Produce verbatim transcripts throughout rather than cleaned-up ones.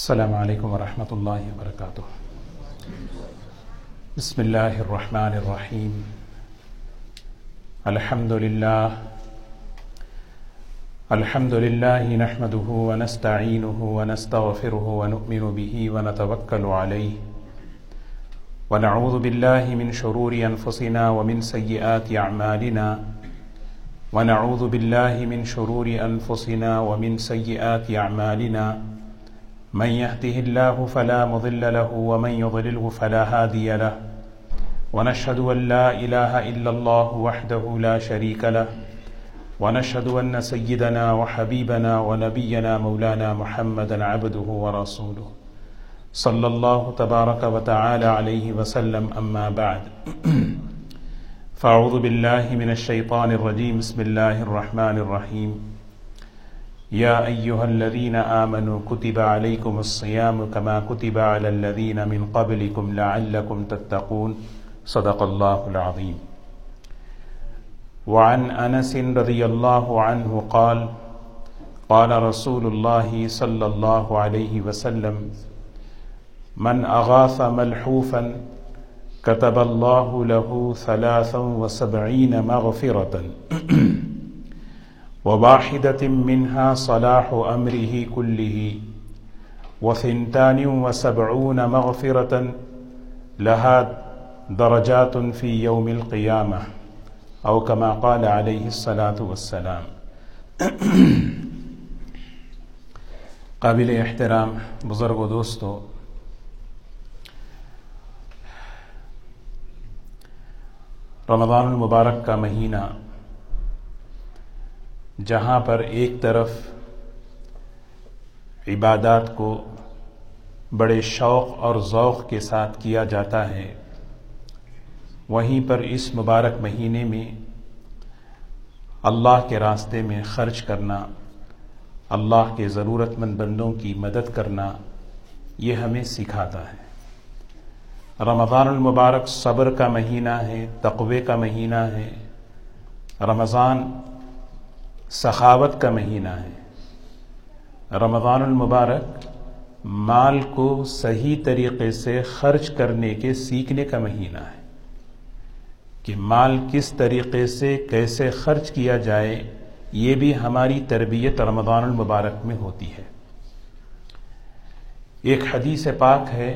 السلام علیکم ورحمۃ اللہ وبرکاتہ۔ بسم اللہ الرحمن الرحیم۔ الحمد للہ الحمد للہ نحمده ونستعینه ونستغفره ونؤمن به ونتوکل علیہ ونعوذ باللہ من شرور انفسنا ومن سیئات اعمالنا ونعوذ باللہ من شرور انفسنا ومن سیئات اعمالنا من يهده الله فلا مضل له ومن يضلله فلا هادي له ونشهد أن لا إله إلا الله وحده لا شريك له ونشهد أن سيدنا وحبيبنا ونبينا مولانا محمدا عبده ورسوله صلى الله تبارك وتعالى عليه وسلم أما بعد فأعوذ بالله من الشيطان الرجيم بسم الله الرحمن الرحيم يا أيها الذين آمنوا كتب عليكم الصيام كما كتب على الذين من قبلكم لعلكم تتقون صدق الله العظيم۔ وعن أنس رضي الله عنه قال قال رسول الله صلى الله عليه وسلم من أغاث ملحوفا كتب الله له ثلاثا وسبعين مغفرة وواحدة منها صلاح أمره كله وثنتان وسبعون مغفرة لها درجات في يوم القيامة أو كما قال عليه الصلاة والسلام۔ قابل احترام بزرگ و دوستو، رمضان المبارک کا مہینہ جہاں پر ایک طرف عبادات کو بڑے شوق اور ذوق کے ساتھ کیا جاتا ہے، وہیں پر اس مبارک مہینے میں اللہ کے راستے میں خرچ کرنا، اللہ کے ضرورت مند بندوں کی مدد کرنا، یہ ہمیں سکھاتا ہے۔ رمضان المبارک صبر کا مہینہ ہے، تقوی کا مہینہ ہے۔ رمضان سخاوت کا مہینہ ہے۔ رمضان المبارک مال کو صحیح طریقے سے خرچ کرنے کے سیکھنے کا مہینہ ہے کہ مال کس طریقے سے کیسے خرچ کیا جائے، یہ بھی ہماری تربیت رمضان المبارک میں ہوتی ہے۔ ایک حدیث پاک ہے،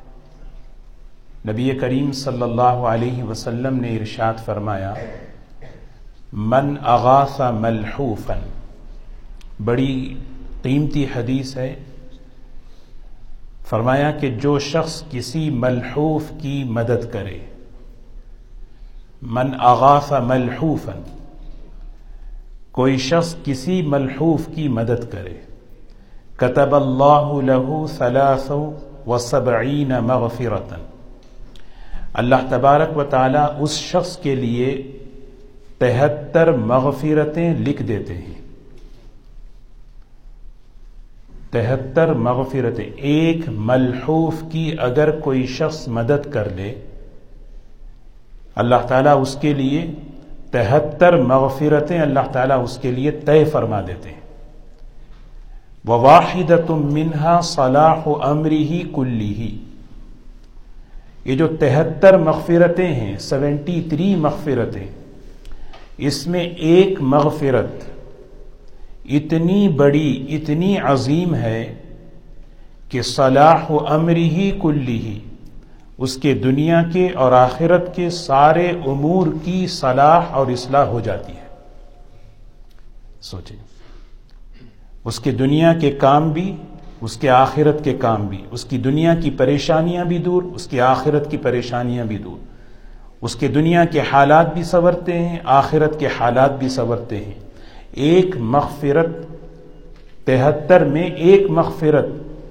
نبی کریم صلی اللہ علیہ وسلم نے ارشاد فرمایا من اغاث ملحوفا، بڑی قیمتی حدیث ہے۔ فرمایا کہ جو شخص کسی ملحوف کی مدد کرے، من اغاث ملحوفا، کوئی شخص کسی ملحوف کی مدد کرے، کتب اللہ له ثلاث وسبعین مغفرۃ، اللہ تبارک و تعالی اس شخص کے لیے تہتر مغفرتیں لکھ دیتے ہیں۔ تہتر مغفرتیں، ایک ملحوف کی اگر کوئی شخص مدد کر لے، اللہ تعالیٰ اس کے لیے تہتر مغفرتیں اللہ تعالیٰ اس کے لیے طے فرما دیتے ہیں۔ وواحدۃ منہا صلاح امرہ کلہ، یہ جو تہتر مغفرتیں ہیں، سیونٹی تھری مغفرتیں، اس میں ایک مغفرت اتنی بڑی، اتنی عظیم ہے کہ صلاح امرہ کلہ، اس کے دنیا کے اور آخرت کے سارے امور کی صلاح اور اصلاح ہو جاتی ہے۔ سوچیں، اس کے دنیا کے کام بھی، اس کے آخرت کے کام بھی، اس کی دنیا کی پریشانیاں بھی دور، اس کی آخرت کی پریشانیاں بھی دور، اس کے دنیا کے حالات بھی سنورتے ہیں، آخرت کے حالات بھی سنورتے ہیں۔ ایک مغفرت، تہتر میں ایک مغفرت،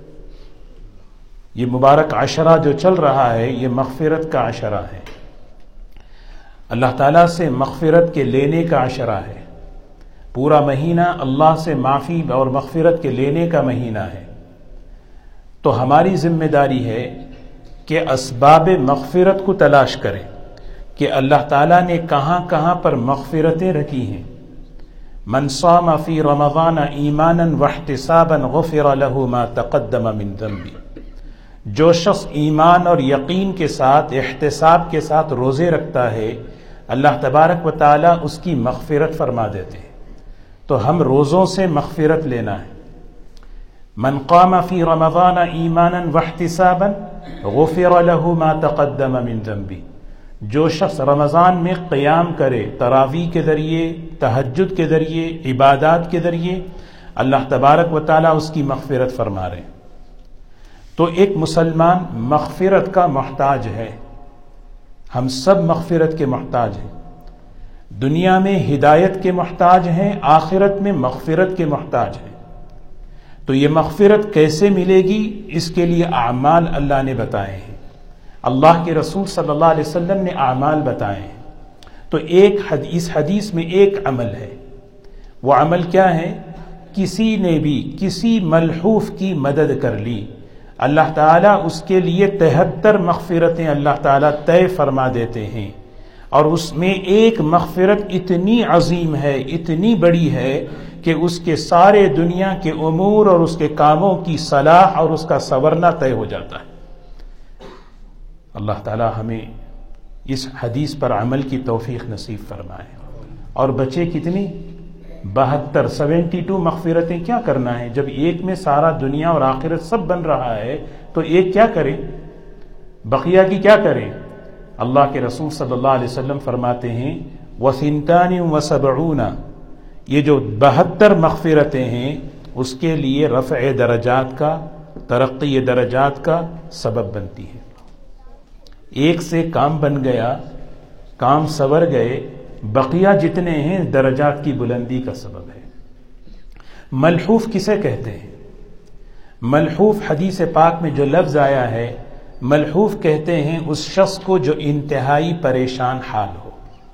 یہ مبارک عشرہ جو چل رہا ہے، یہ مغفرت کا عشرہ ہے، اللہ تعالیٰ سے مغفرت کے لینے کا عشرہ ہے۔ پورا مہینہ اللہ سے معافی اور مغفرت کے لینے کا مہینہ ہے۔ تو ہماری ذمہ داری ہے کہ اسباب مغفرت کو تلاش کریں کہ اللہ تعالیٰ نے کہاں کہاں پر مغفرتیں رکھی ہیں۔ من صام فی رمضان ایمانا واحتسابا غفر له ما تقدم من ذنبی، جو شخص ایمان اور یقین کے ساتھ احتساب کے ساتھ روزے رکھتا ہے اللہ تبارک و تعالی اس کی مغفرت فرما دیتے ہیں۔ تو ہم روزوں سے مغفرت لینا ہے۔ من قام فی رمضان ایمانا واحتسابا غفر له ما تقدم من ذنبی، جو شخص رمضان میں قیام کرے تراویح کے ذریعے، تہجد کے ذریعے، عبادات کے ذریعے، اللہ تبارک و تعالی اس کی مغفرت فرما رہے ہیں۔ تو ایک مسلمان مغفرت کا محتاج ہے، ہم سب مغفرت کے محتاج ہیں، دنیا میں ہدایت کے محتاج ہیں، آخرت میں مغفرت کے محتاج ہیں۔ تو یہ مغفرت کیسے ملے گی، اس کے لیے اعمال اللہ نے بتائے ہیں، اللہ کے رسول صلی اللہ علیہ وسلم نے اعمال بتائے ہیں۔ تو ایک حدیث حدیث میں ایک عمل ہے، وہ عمل کیا ہے؟ کسی نے بھی کسی ملحوف کی مدد کر لی، اللہ تعالیٰ اس کے لیے تہتر مغفرتیں اللہ تعالیٰ طے فرما دیتے ہیں، اور اس میں ایک مغفرت اتنی عظیم ہے، اتنی بڑی ہے کہ اس کے سارے دنیا کے امور اور اس کے کاموں کی صلاح اور اس کا سنورنا طے ہو جاتا ہے۔ اللہ تعالیٰ ہمیں اس حدیث پر عمل کی توفیق نصیب فرمائے۔ اور بچے کتنی؟ بہتر، سیونٹی ٹو مغفرتیں کیا کرنا ہے؟ جب ایک میں سارا دنیا اور آخرت سب بن رہا ہے تو ایک کیا کریں؟ بقیہ کی کیا کریں؟ اللہ کے رسول صلی اللہ علیہ وسلم فرماتے ہیں وَثِنْتَانِ وَسَبْعُونَ، یہ جو بہتر مغفرتیں ہیں اس کے لیے رفع درجات کا، ترقی درجات کا سبب بنتی ہے۔ ایک سے کام بن گیا، کام سور گئے، بقیہ جتنے ہیں درجات کی بلندی کا سبب ہے۔ ملحوف کسے کہتے ہیں؟ ملحوف حدیث پاک میں جو لفظ آیا ہے، ملحوف کہتے ہیں اس شخص کو جو انتہائی پریشان حال ہو،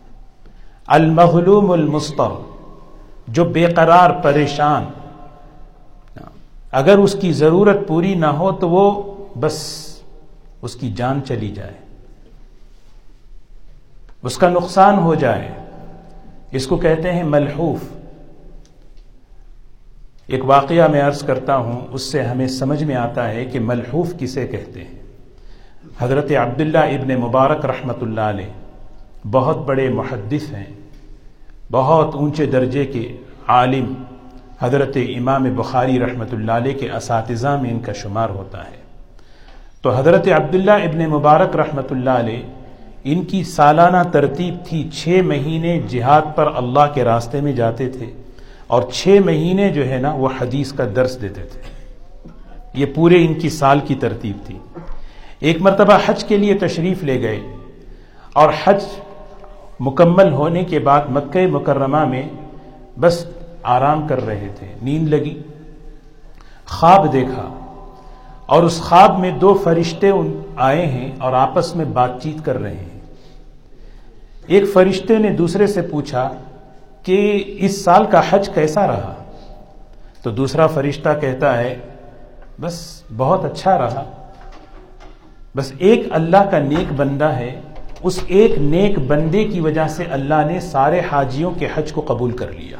المغلوم المضطر، جو بے قرار پریشان، اگر اس کی ضرورت پوری نہ ہو تو وہ بس اس کی جان چلی جائے، اس کا نقصان ہو جائے، اس کو کہتے ہیں ملحوف۔ ایک واقعہ میں عرض کرتا ہوں، اس سے ہمیں سمجھ میں آتا ہے کہ ملحوف کسے کہتے ہیں۔ حضرت عبداللہ ابن مبارک رحمۃ اللہ علیہ بہت بڑے محدث ہیں، بہت اونچے درجے کے عالم، حضرت امام بخاری رحمۃ اللہ علیہ کے اساتذہ میں ان کا شمار ہوتا ہے۔ تو حضرت عبداللہ ابن مبارک رحمۃ اللہ علیہ، ان کی سالانہ ترتیب تھی چھ مہینے جہاد پر اللہ کے راستے میں جاتے تھے، اور چھ مہینے جو ہے نا وہ حدیث کا درس دیتے تھے۔ یہ پورے ان کی سال کی ترتیب تھی۔ ایک مرتبہ حج کے لیے تشریف لے گئے، اور حج مکمل ہونے کے بعد مکہ مکرمہ میں بس آرام کر رہے تھے، نیند لگی، خواب دیکھا، اور اس خواب میں دو فرشتے آئے ہیں اور آپس میں بات چیت کر رہے ہیں۔ ایک فرشتے نے دوسرے سے پوچھا کہ اس سال کا حج کیسا رہا؟ تو دوسرا فرشتہ کہتا ہے بس بہت اچھا رہا، بس ایک اللہ کا نیک بندہ ہے، اس ایک نیک بندے کی وجہ سے اللہ نے سارے حاجیوں کے حج کو قبول کر لیا۔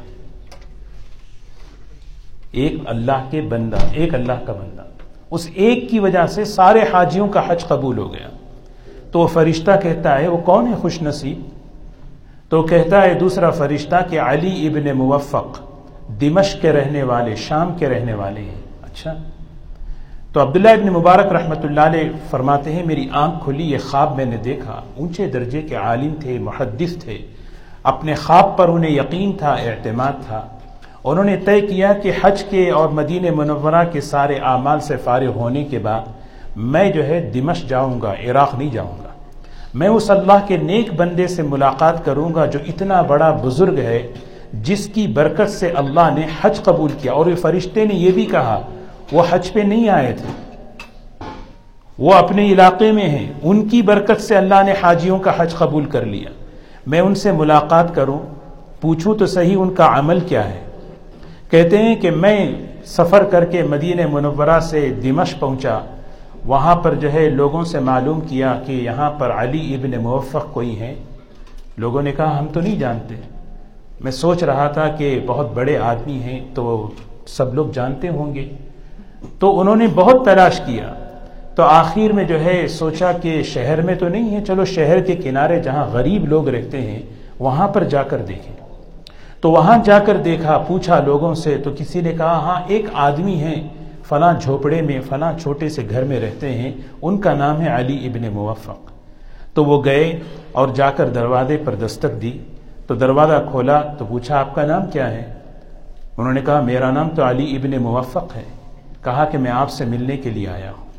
ایک اللہ کے بندہ، ایک اللہ کا بندہ، اس ایک کی وجہ سے سارے حاجیوں کا حج قبول ہو گیا۔ تو وہ فرشتہ کہتا ہے وہ کون ہے خوش نصیب؟ تو کہتا ہے دوسرا فرشتہ کہ علی ابن موفق، دمشق کے رہنے والے، شام کے رہنے والے ہیں۔ اچھا، تو عبداللہ ابن مبارک رحمۃ اللہ علیہ فرماتے ہیں میری آنکھ کھلی، یہ خواب میں نے دیکھا، اونچے درجے کے عالم تھے، محدث تھے، اپنے خواب پر انہیں یقین تھا، اعتماد تھا۔ انہوں نے طے کیا کہ حج کے اور مدینہ منورہ کے سارے اعمال سے فارغ ہونے کے بعد میں جو ہے دمشق جاؤں گا، عراق نہیں جاؤں گا، میں اس اللہ کے نیک بندے سے ملاقات کروں گا جو اتنا بڑا بزرگ ہے، جس کی برکت سے اللہ نے حج قبول کیا۔ اور یہ فرشتے نے یہ بھی کہا وہ حج پہ نہیں آئے تھے، وہ اپنے علاقے میں ہیں، ان کی برکت سے اللہ نے حاجیوں کا حج قبول کر لیا۔ میں ان سے ملاقات کروں، پوچھوں تو صحیح ان کا عمل کیا ہے۔ کہتے ہیں کہ میں سفر کر کے مدینہ منورہ سے دمشق پہنچا، وہاں پر جو ہے لوگوں سے معلوم کیا کہ یہاں پر علی ابن موفق کوئی ہیں۔ لوگوں نے کہا ہم تو نہیں جانتے۔ میں سوچ رہا تھا کہ بہت بڑے آدمی ہیں تو سب لوگ جانتے ہوں گے. تو انہوں نے بہت تلاش کیا تو آخر میں جو ہے سوچا کہ شہر میں تو نہیں ہے، چلو شہر کے کنارے جہاں غریب لوگ رہتے ہیں وہاں پر جا کر دیکھیں. تو وہاں جا کر دیکھا، پوچھا لوگوں سے تو کسی نے کہا ہاں ایک آدمی ہے فلاں جھوپڑے میں فلاں چھوٹے سے گھر میں رہتے ہیں، ان کا نام ہے علی ابن موفق. تو وہ گئے اور جا کر دروازے پر دستک دی تو دروازہ کھولا تو پوچھا آپ کا نام کیا ہے؟ انہوں نے کہا میرا نام تو علی ابن موفق ہے. کہا کہ میں آپ سے ملنے کے لیے آیا ہوں.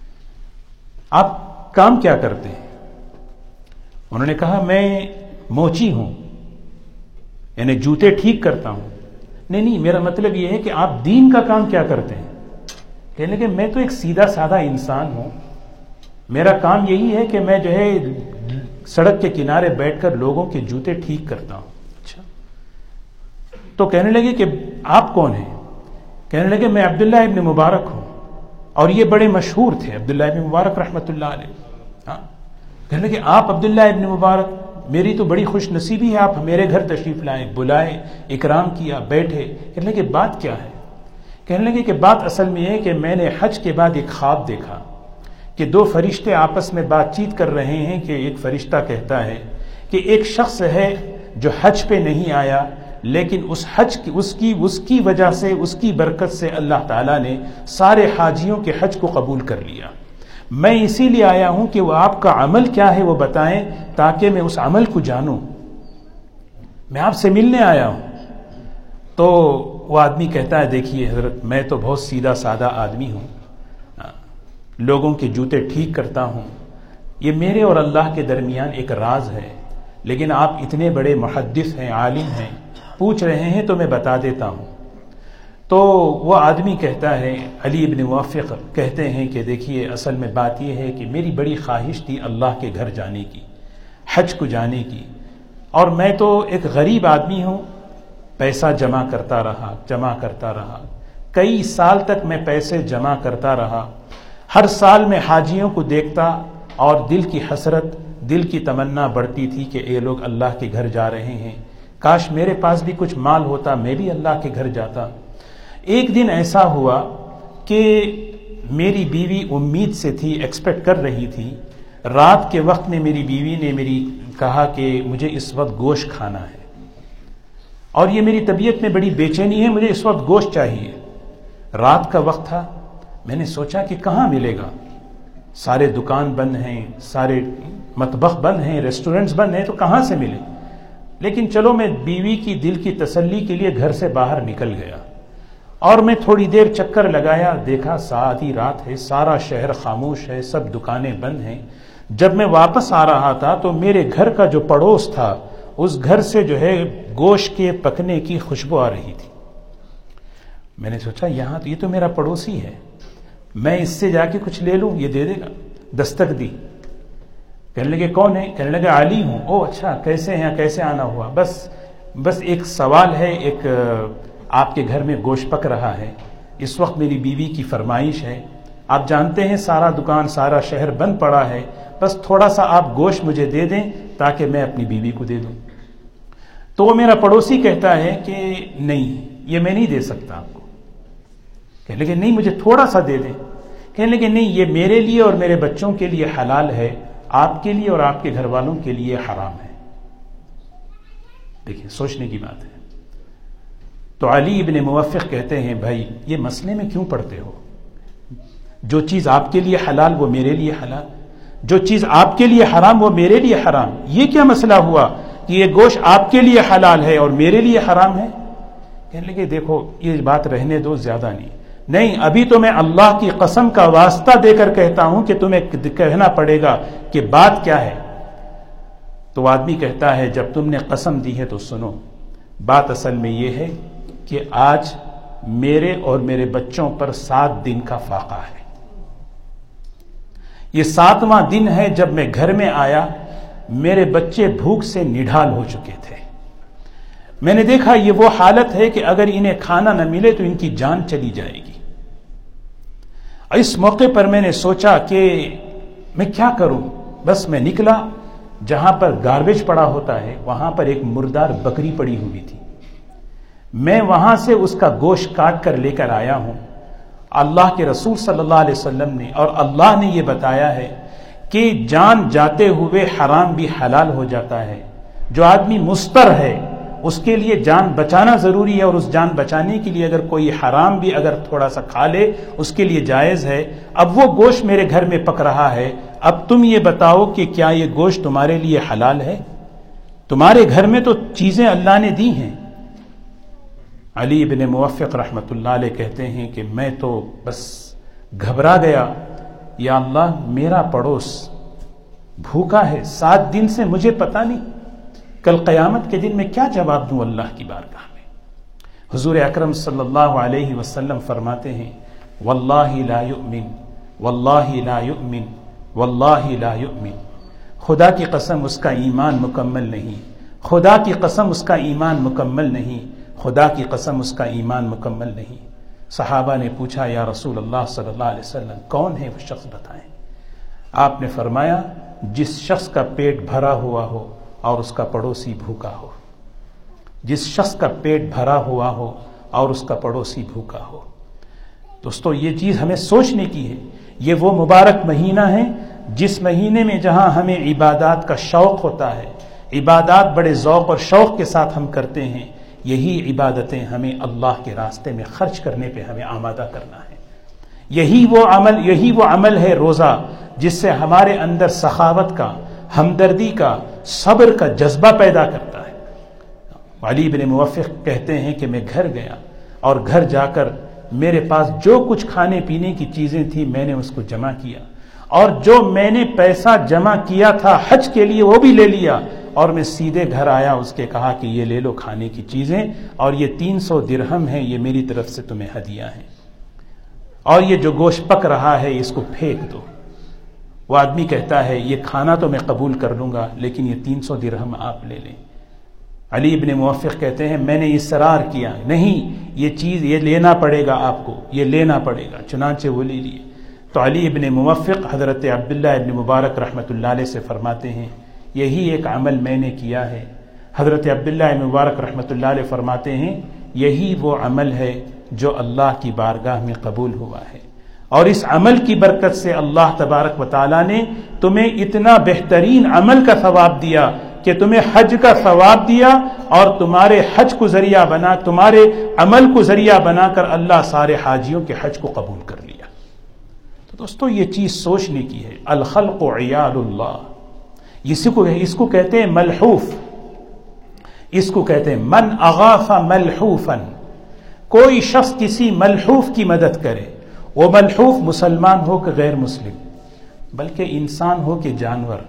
آپ کام کیا کرتے ہیں؟ انہوں نے کہا میں موچی ہوں، یعنی جوتے ٹھیک کرتا ہوں. نہیں نہیں میرا مطلب یہ ہے کہ آپ دین کا کام کیا کرتے ہیں؟ کہنے لگے میں تو ایک سیدھا سادہ انسان ہوں، میرا کام یہی ہے کہ میں جو ہے سڑک کے کنارے بیٹھ کر لوگوں کے جوتے ٹھیک کرتا ہوں. اچھا. تو کہنے لگے کہ آپ کون ہیں؟ کہنے لگے میں عبداللہ ابن مبارک ہوں. اور یہ بڑے مشہور تھے عبداللہ ابن مبارک رحمۃ اللہ علیہ. ہاں. کہنے لگے آپ عبداللہ ابن مبارک، میری تو بڑی خوش نصیبی ہے، آپ میرے گھر تشریف لائے، بلائے، اکرام کیا، بیٹھے. کہنے لگے بات کیا ہے؟ کہنے لگے کہ بات اصل میں ہے کہ میں نے حج کے بعد ایک خواب دیکھا کہ دو فرشتے آپس میں بات چیت کر رہے ہیں کہ ایک فرشتہ کہتا ہے کہ ایک شخص ہے جو حج پہ نہیں آیا، لیکن اس حج کی اس کی اس کی وجہ سے، اس کی برکت سے اللہ تعالیٰ نے سارے حاجیوں کے حج کو قبول کر لیا. میں اسی لیے آیا ہوں کہ وہ آپ کا عمل کیا ہے وہ بتائیں تاکہ میں اس عمل کو جانوں. میں آپ سے ملنے آیا ہوں. تو وہ آدمی کہتا ہے دیکھیے حضرت میں تو بہت سیدھا سادہ آدمی ہوں، لوگوں کے جوتے ٹھیک کرتا ہوں، یہ میرے اور اللہ کے درمیان ایک راز ہے، لیکن آپ اتنے بڑے محدث ہیں، عالم ہیں، پوچھ رہے ہیں تو میں بتا دیتا ہوں. تو وہ آدمی کہتا ہے، علی ابن موفق کہتے ہیں کہ دیکھیے اصل میں بات یہ ہے کہ میری بڑی خواہش تھی اللہ کے گھر جانے کی، حج کو جانے کی، اور میں تو ایک غریب آدمی ہوں، پیسہ جمع کرتا رہا جمع کرتا رہا کئی سال تک میں پیسے جمع کرتا رہا. ہر سال میں حاجیوں کو دیکھتا اور دل کی حسرت، دل کی تمنا بڑھتی تھی کہ یہ لوگ اللہ کے گھر جا رہے ہیں، کاش میرے پاس بھی کچھ مال ہوتا، میں بھی اللہ کے گھر جاتا. ایک دن ایسا ہوا کہ میری بیوی امید سے تھی، ایکسپیکٹ کر رہی تھی. رات کے وقت میں میری بیوی نے میری کہا کہ مجھے اس وقت گوشت کھانا ہے، اور یہ میری طبیعت میں بڑی بے چینی ہے، مجھے اس وقت گوشت چاہیے. رات کا وقت تھا. میں نے سوچا کہ کہاں ملے گا، سارے دکان بند ہیں، سارے مطبخ بند ہیں، ریسٹورنٹس بند ہیں، تو کہاں سے ملے. لیکن چلو میں بیوی کی دل کی تسلی کے لیے گھر سے باہر نکل گیا اور میں تھوڑی دیر چکر لگایا. دیکھا آدھی رات ہے، سارا شہر خاموش ہے، سب دکانیں بند ہیں. جب میں واپس آ رہا تھا تو میرے گھر کا جو پڑوس تھا اس گھر سے جو ہے گوشت کے پکنے کی خوشبو آ رہی تھی. میں نے سوچا یہاں تو یہ تو میرا پڑوسی ہے، میں اس سے جا کے کچھ لے لوں، یہ دے دے گا. دستک دی. کہنے لگے کون ہے؟ کہنے لگے علی ہوں. او اچھا، کیسے ہیں، کیسے آنا ہوا؟ بس بس ایک سوال ہے، ایک آپ کے گھر میں گوشت پک رہا ہے، اس وقت میری بیوی کی فرمائش ہے. آپ جانتے ہیں سارا دکان سارا شہر بند پڑا ہے، بس تھوڑا سا آپ گوشت مجھے دے دیں تاکہ میں اپنی بیوی کو دے دوں. تو وہ میرا پڑوسی کہتا ہے کہ نہیں، یہ میں نہیں دے سکتا آپ کو. کہنے لگے نہیں، مجھے تھوڑا سا دے دیں. کہنے لگے نہیں، یہ میرے لیے اور میرے بچوں کے لیے حلال ہے، آپ کے لیے اور آپ کے گھر والوں کے لیے حرام ہے. دیکھیں سوچنے کی بات ہے. تو علی ابن موفق کہتے ہیں بھائی یہ مسئلے میں کیوں پڑتے ہو؟ جو چیز آپ کے لیے حلال وہ میرے لیے حلال، جو چیز آپ کے لیے حرام وہ میرے لیے حرام. یہ کیا مسئلہ ہوا کہ یہ گوشت آپ کے لیے حلال ہے اور میرے لیے حرام ہے؟ کہنے لگے دیکھو یہ بات رہنے دو، زیادہ نہیں. نہیں، ابھی تو میں اللہ کی قسم کا واسطہ دے کر کہتا ہوں کہ تمہیں کہنا پڑے گا کہ بات کیا ہے. تو آدمی کہتا ہے جب تم نے قسم دی ہے تو سنو. بات اصل میں یہ ہے کہ آج میرے اور میرے بچوں پر سات دن کا فاقہ ہے. یہ ساتواں دن ہے جب میں گھر میں آیا، میرے بچے بھوک سے نڈھال ہو چکے تھے. میں نے دیکھا یہ وہ حالت ہے کہ اگر انہیں کھانا نہ ملے تو ان کی جان چلی جائے گی. اس موقع پر میں نے سوچا کہ میں کیا کروں. بس میں نکلا، جہاں پر گاربیج پڑا ہوتا ہے وہاں پر ایک مردار بکری پڑی ہوئی تھی. میں وہاں سے اس کا گوشت کاٹ کر لے کر آیا ہوں. اللہ کے رسول صلی اللہ علیہ وسلم نے اور اللہ نے یہ بتایا ہے کہ جان جاتے ہوئے حرام بھی حلال ہو جاتا ہے. جو آدمی مستر ہے اس کے لیے جان بچانا ضروری ہے، اور اس جان بچانے کے لیے اگر کوئی حرام بھی اگر تھوڑا سا کھا لے اس کے لیے جائز ہے. اب وہ گوشت میرے گھر میں پک رہا ہے، اب تم یہ بتاؤ کہ کیا یہ گوشت تمہارے لیے حلال ہے؟ تمہارے گھر میں تو چیزیں اللہ نے دی ہیں. علی ابن موفق رحمۃ اللہ علیہ کہتے ہیں کہ میں تو بس گھبرا گیا، یا اللہ میرا پڑوس بھوکا ہے سات دن سے، مجھے پتہ نہیں کل قیامت کے دن میں کیا جواب دوں اللہ کی بارگاہ میں. حضور اکرم صلی اللہ علیہ وسلم فرماتے ہیں واللہ لا یؤمن واللہ لا یؤمن واللہ لا یؤمن، خدا کی قسم اس کا ایمان مکمل نہیں، خدا کی قسم اس کا ایمان مکمل نہیں، خدا کی قسم اس کا ایمان مکمل نہیں. صحابہ نے پوچھا یا رسول اللہ صلی اللہ علیہ وسلم کون ہے وہ شخص بتائیں. آپ نے فرمایا جس شخص کا پیٹ بھرا ہوا ہو اور اس کا پڑوسی بھوکا ہو. جس شخص کا پیٹ بھرا ہوا ہو اور اس کا پڑوسی بھوکا ہو. دوستو یہ چیز ہمیں سوچنے کی ہے. یہ وہ مبارک مہینہ ہے جس مہینے میں جہاں ہمیں عبادات کا شوق ہوتا ہے، عبادات بڑے ذوق اور شوق کے ساتھ ہم کرتے ہیں. یہی عبادتیں ہمیں اللہ کے راستے میں خرچ کرنے پہ ہمیں آمادہ کرنا ہے. یہی وہ عمل یہی وہ عمل ہے روزہ جس سے ہمارے اندر سخاوت کا، ہمدردی کا، صبر کا جذبہ پیدا کرتا ہے. علی بن موفق کہتے ہیں کہ میں گھر گیا اور گھر جا کر میرے پاس جو کچھ کھانے پینے کی چیزیں تھیں میں نے اس کو جمع کیا، اور جو میں نے پیسہ جمع کیا تھا حج کے لیے وہ بھی لے لیا، اور میں سیدھے گھر آیا، اس کے کہا کہ یہ لے لو کھانے کی چیزیں، اور یہ تین سو درہم ہیں، یہ میری طرف سے تمہیں ہدیہ ہیں، اور یہ جو گوشت پک رہا ہے اس کو پھینک دو. وہ آدمی کہتا ہے یہ کھانا تو میں قبول کر لوں گا لیکن یہ تین سو درہم آپ لے لیں. علی ابن موفق کہتے ہیں میں نے اصرار کیا، نہیں یہ چیز یہ لینا پڑے گا آپ کو، یہ لینا پڑے گا، چنانچہ وہ لے لیے. تو علی ابن موفق حضرت عبداللہ ابن مبارک رحمۃ اللہ علیہ سے فرماتے ہیں یہی ایک عمل میں نے کیا ہے. حضرت عبداللہ ابن مبارک رحمۃ اللہ علیہ فرماتے ہیں یہی وہ عمل ہے جو اللہ کی بارگاہ میں قبول ہوا ہے، اور اس عمل کی برکت سے اللہ تبارک و تعالیٰ نے تمہیں اتنا بہترین عمل کا ثواب دیا کہ تمہیں حج کا ثواب دیا، اور تمہارے حج کو ذریعہ بنا تمہارے عمل کو ذریعہ بنا کر اللہ سارے حاجیوں کے حج کو قبول کر لیا. تو دوستو یہ چیز سوچنے کی ہے. الخلق عیال اللہ، اسی کو اس کو کہتے ہیں ملحوف، اس کو کہتے ہیں من اغاث ملحوفا. کوئی شخص کسی ملحوف کی مدد کرے، وہ ملحوف مسلمان ہو کہ غیر مسلم، بلکہ انسان ہو کہ جانور،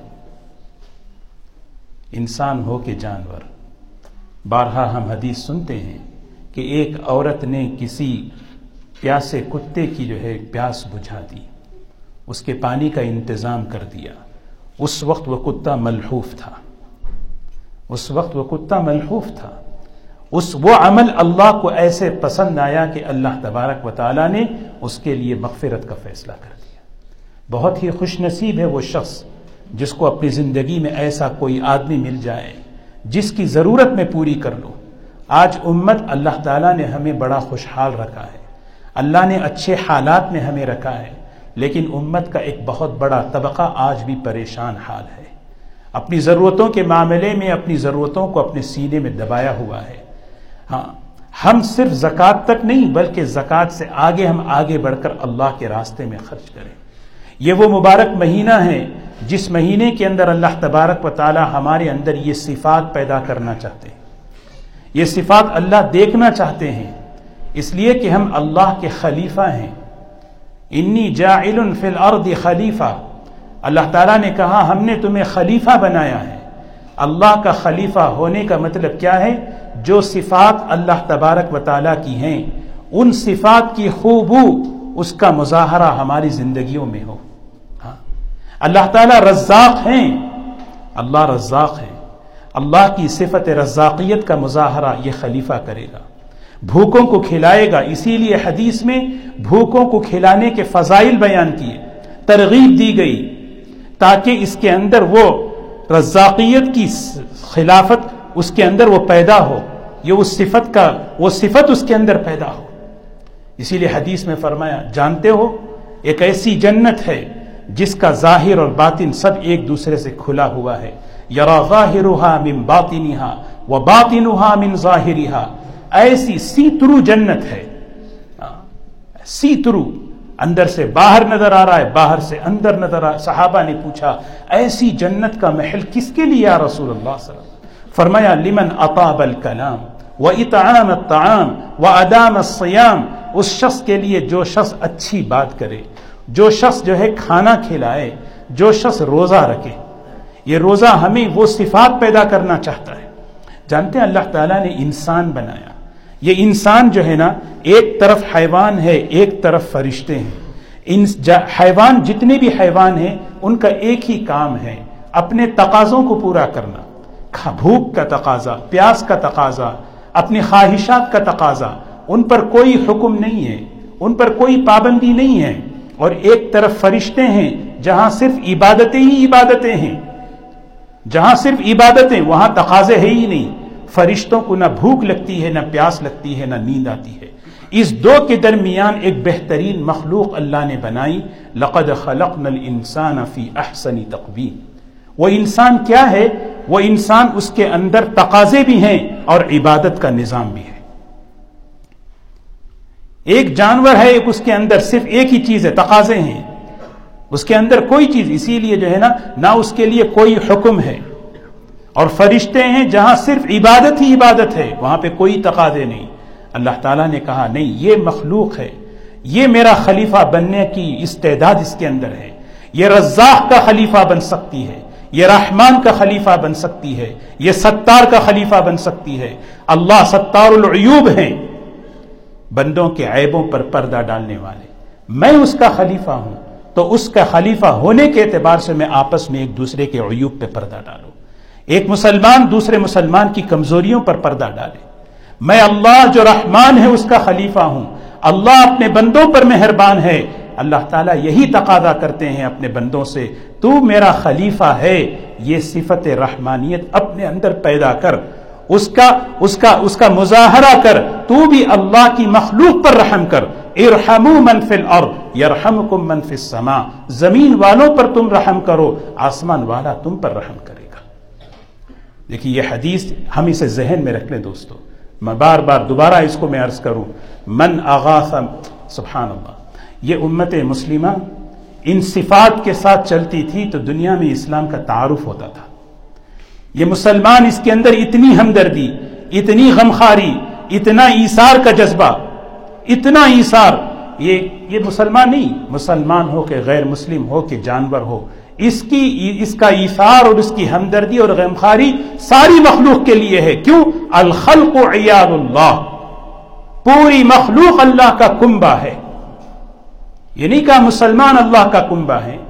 انسان ہو کہ جانور. بارہا ہم حدیث سنتے ہیں کہ ایک عورت نے کسی پیاسے کتے کی جو ہے پیاس بجھا دی، اس کے پانی کا انتظام کر دیا. اس وقت وہ کتا ملحوف تھا، اس وقت وہ کتا ملحوف تھا. اس وہ عمل اللہ کو ایسے پسند آیا کہ اللہ تبارک و تعالیٰ نے اس کے لیے مغفرت کا فیصلہ کر دیا. بہت ہی خوش نصیب ہے وہ شخص جس کو اپنی زندگی میں ایسا کوئی آدمی مل جائے جس کی ضرورت میں پوری کر لو. آج امت اللہ تعالیٰ نے ہمیں بڑا خوشحال رکھا ہے، اللہ نے اچھے حالات میں ہمیں رکھا ہے، لیکن امت کا ایک بہت بڑا طبقہ آج بھی پریشان حال ہے، اپنی ضرورتوں کے معاملے میں اپنی ضرورتوں کو اپنے سینے میں دبایا ہوا ہے. ہاں ہم صرف زکوٰۃ تک نہیں بلکہ زکوٰۃ سے آگے ہم آگے بڑھ کر اللہ کے راستے میں خرچ کریں. یہ وہ مبارک مہینہ ہے جس مہینے کے اندر اللہ تبارک و تعالی ہمارے اندر یہ صفات پیدا کرنا چاہتے ہیں، یہ صفات اللہ دیکھنا چاہتے ہیں، اس لیے کہ ہم اللہ کے خلیفہ ہیں. انی جاعل فی الارض خلیفہ، اللہ تعالیٰ نے کہا ہم نے تمہیں خلیفہ بنایا ہے. اللہ کا خلیفہ ہونے کا مطلب کیا ہے؟ جو صفات اللہ تبارک و تعالیٰ کی ہیں ان صفات کی خوبو اس کا مظاہرہ ہماری زندگیوں میں ہو. ہاں اللہ تعالیٰ رزاق ہیں، اللہ رزاق ہیں، اللہ کی صفت رزاقیت کا مظاہرہ یہ خلیفہ کرے گا. بھوکوں کو کھلائے گا، اسی لیے حدیث میں بھوکوں کو کھلانے کے فضائل بیان کیے، ترغیب دی گئی تاکہ اس کے اندر وہ رزاقیت کی خلافت اس کے اندر وہ پیدا ہو، یہ اس صفت کا وہ صفت اس کے اندر پیدا ہو۔ اسی لیے حدیث میں فرمایا، جانتے ہو ایک ایسی جنت ہے جس کا ظاہر اور باطن سب ایک دوسرے سے کھلا ہوا ہے، یرا ظاہرها من باطنها وباطنها من ظاہرها، ایسی سی ترو جنت ہے، سی ترو، اندر سے باہر نظر آ رہا ہے، باہر سے اندر نظر آ رہا ہے۔ صحابہ نے پوچھا ایسی جنت کا محل کس کے لیے یا رسول اللہ صلی اللہ علیہ وسلم؟ فرمایا لمن اطاب الکلام واطعام الطعام وادام الصیام، اس شخص کے لیے جو شخص اچھی بات کرے، جو شخص جو ہے کھانا کھلائے، جو شخص روزہ رکھے۔ یہ روزہ ہمیں وہ صفات پیدا کرنا چاہتا ہے۔ جانتے ہیں اللہ تعالیٰ نے انسان بنایا، یہ انسان جو ہے نا ایک طرف حیوان ہے، ایک طرف فرشتے ہیں۔ ان حیوان جتنے بھی حیوان ہیں ان کا ایک ہی کام ہے، اپنے تقاضوں کو پورا کرنا، بھوک کا تقاضا، پیاس کا تقاضا، اپنی خواہشات کا تقاضا، ان پر کوئی حکم نہیں ہے، ان پر کوئی پابندی نہیں ہے۔ اور ایک طرف فرشتے ہیں جہاں صرف عبادتیں ہی عبادتیں ہیں، جہاں صرف عبادتیں، وہاں تقاضے ہے ہی نہیں۔ فرشتوں کو نہ بھوک لگتی ہے، نہ پیاس لگتی ہے، نہ نیند آتی ہے۔ اس دو کے درمیان ایک بہترین مخلوق اللہ نے بنائی، لقد خلقنا الانسان فی احسن تقویم۔ وہ انسان کیا ہے؟ وہ انسان اس کے اندر تقاضے بھی ہیں اور عبادت کا نظام بھی ہے۔ ایک جانور ہے، ایک اس کے اندر صرف ایک ہی چیز ہے، تقاضے ہیں، اس کے اندر کوئی چیز، اسی لیے جو ہے نا نہ اس کے لیے کوئی حکم ہے۔ اور فرشتے ہیں جہاں صرف عبادت ہی عبادت ہے، وہاں پہ کوئی تقاضے نہیں۔ اللہ تعالیٰ نے کہا نہیں، یہ مخلوق ہے، یہ میرا خلیفہ بننے کی استعداد اس کے اندر ہے، یہ رزاق کا خلیفہ بن سکتی ہے، یہ رحمان کا خلیفہ بن سکتی ہے، یہ ستار کا خلیفہ بن سکتی ہے۔ اللہ ستار العیوب ہیں، بندوں کے عیبوں پر پردہ ڈالنے والے، میں اس کا خلیفہ ہوں، تو اس کا خلیفہ ہونے کے اعتبار سے میں آپس میں ایک دوسرے کے عیوب پہ پردہ ڈالوں، ایک مسلمان دوسرے مسلمان کی کمزوریوں پر پردہ ڈالے۔ میں اللہ جو رحمان ہے اس کا خلیفہ ہوں، اللہ اپنے بندوں پر مہربان ہے۔ اللہ تعالیٰ یہی تقاضا کرتے ہیں اپنے بندوں سے، تو میرا خلیفہ ہے، یہ صفت رحمانیت اپنے اندر پیدا کر، اس کا اس کا اس کا مظاہرہ کر، تو بھی اللہ کی مخلوق پر رحم کر۔ ارحموا من فی الارض یرحمکم من فی السماء، زمین والوں پر تم رحم کرو، آسمان والا تم پر رحم کرے گا۔ دیکھیے یہ حدیث ہم اسے ذہن میں رکھ لیں دوستو، میں بار بار دوبارہ اس کو میں عرض کروں، من اغاث، سبحان اللہ، یہ امت مسلمہ ان صفات کے ساتھ چلتی تھی تو دنیا میں اسلام کا تعارف ہوتا تھا۔ یہ مسلمان اس کے اندر اتنی ہمدردی، اتنی غمخواری، اتنا ایثار کا جذبہ، اتنا ایثار، یہ یہ مسلمان نہیں، مسلمان ہو کہ غیر مسلم ہو کہ جانور ہو، اس کی اس کا ایثار اور اس کی ہمدردی اور غمخواری ساری مخلوق کے لیے ہے۔ کیوں؟ الخلق عیال اللہ، پوری مخلوق اللہ کا کنبہ ہے۔ یہ نہیں کہا مسلمان اللہ کا کنبہ ہے،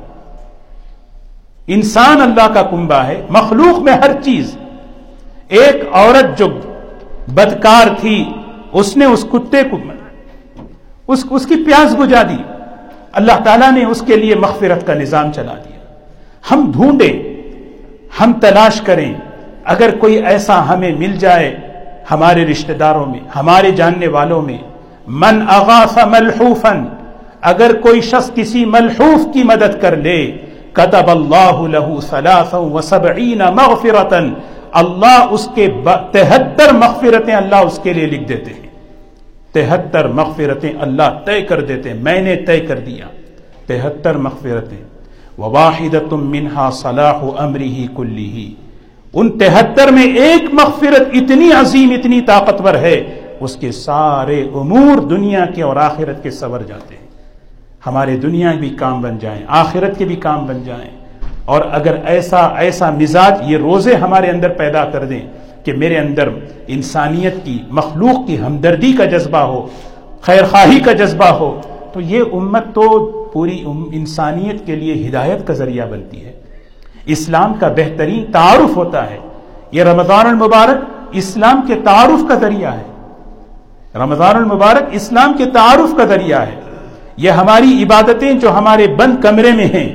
انسان اللہ کا کنبہ ہے، مخلوق میں ہر چیز۔ ایک عورت جو بدکار تھی، اس نے اس کتے کو اس, اس کی پیاس بجھا دی، اللہ تعالیٰ نے اس کے لیے مغفرت کا نظام چلا دیا۔ ہم ڈھونڈیں، ہم تلاش کریں، اگر کوئی ایسا ہمیں مل جائے ہمارے رشتہ داروں میں، ہمارے جاننے والوں میں، من اغاث ملحوفا، اگر کوئی شخص کسی ملحوف کی مدد کر لے، کتب اللہ لہ ثلاثا وسبعین مغفرتا، اللہ اس کے تہتر مغفرتیں اللہ اس کے لیے لکھ دیتے ہیں، تہتر مغفرتیں اللہ طے کر دیتے ہیں، میں نے طے کر دیا تہتر مغفرتیں۔ وواحدۃ منہا صلاح امرہ کلہ، ان تہتر میں ایک مغفرت اتنی عظیم، اتنی طاقتور ہے، اس کے سارے امور دنیا کے اور آخرت کے سنور جاتے ہیں، ہمارے دنیا بھی کام بن جائیں، آخرت کے بھی کام بن جائیں۔ اور اگر ایسا ایسا مزاج یہ روزے ہمارے اندر پیدا کر دیں کہ میرے اندر انسانیت کی، مخلوق کی ہمدردی کا جذبہ ہو، خیر خواہی کا جذبہ ہو، تو یہ امت تو پوری انسانیت کے لیے ہدایت کا ذریعہ بنتی ہے، اسلام کا بہترین تعارف ہوتا ہے۔ یہ رمضان المبارک اسلام کے تعارف کا ذریعہ ہے، رمضان المبارک اسلام کے تعارف کا ذریعہ ہے۔ یہ ہماری عبادتیں جو ہمارے بند کمرے میں ہیں،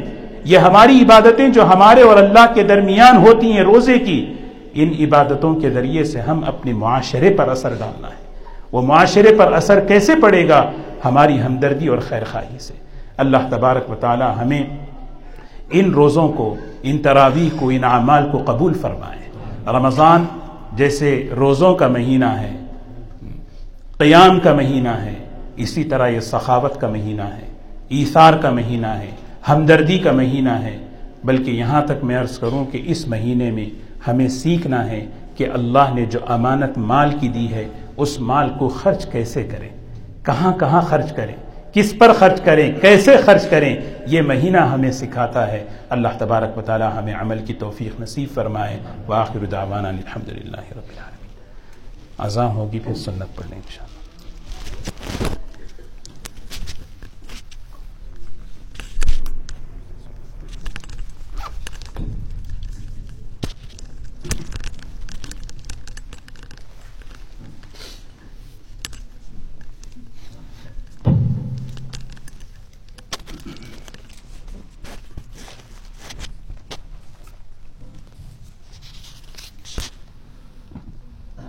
یہ ہماری عبادتیں جو ہمارے اور اللہ کے درمیان ہوتی ہیں روزے کی، ان عبادتوں کے ذریعے سے ہم اپنے معاشرے پر اثر ڈالنا ہے۔ وہ معاشرے پر اثر کیسے پڑے گا؟ ہماری ہمدردی اور خیر خواہی سے۔ اللہ تبارک و تعالی ہمیں ان روزوں کو، ان تراویح کو، ان اعمال کو قبول فرمائے۔ رمضان جیسے روزوں کا مہینہ ہے، قیام کا مہینہ ہے، اسی طرح یہ سخاوت کا مہینہ ہے، ایثار کا مہینہ ہے، ہمدردی کا مہینہ ہے۔ بلکہ یہاں تک میں عرض کروں کہ اس مہینے میں ہمیں سیکھنا ہے کہ اللہ نے جو امانت مال کی دی ہے اس مال کو خرچ کیسے کریں، کہاں کہاں خرچ کریں، کس پر خرچ کریں، کیسے خرچ کریں، یہ مہینہ ہمیں سکھاتا ہے۔ اللہ تبارک و تعالی ہمیں عمل کی توفیق نصیب فرمائے۔ وآخر دعوانا الحمدللہ رب العالمین۔ اذان ہوگی پھر سنت پڑھ لیں انشاءاللہ۔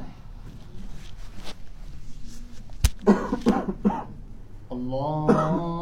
اللہ